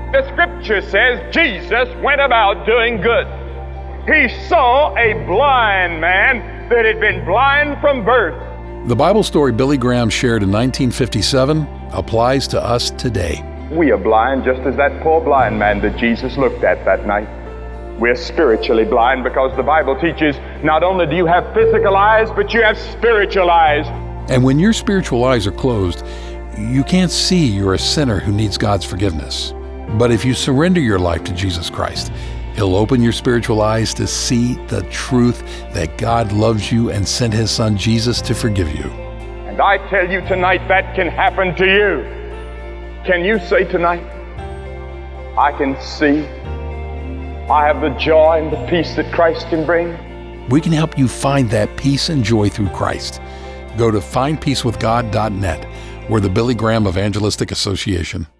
The scripture says Jesus went about doing good. He saw a blind man that had been blind from birth. The Bible story Billy Graham shared in 1957 applies to us today. We are blind just as that poor blind man that Jesus looked at that night. We're spiritually blind because the Bible teaches not only do you have physical eyes, but you have spiritual eyes. And when your spiritual eyes are closed, you can't see you're a sinner who needs God's forgiveness. But if you surrender your life to Jesus Christ, He'll open your spiritual eyes to see the truth that God loves you and sent His Son Jesus to forgive you. And I tell you tonight, that can happen to you. Can you say tonight, I can see, I have the joy and the peace that Christ can bring? We can help you find that peace and joy through Christ. Go to findpeacewithgod.net. We're the Billy Graham Evangelistic Association.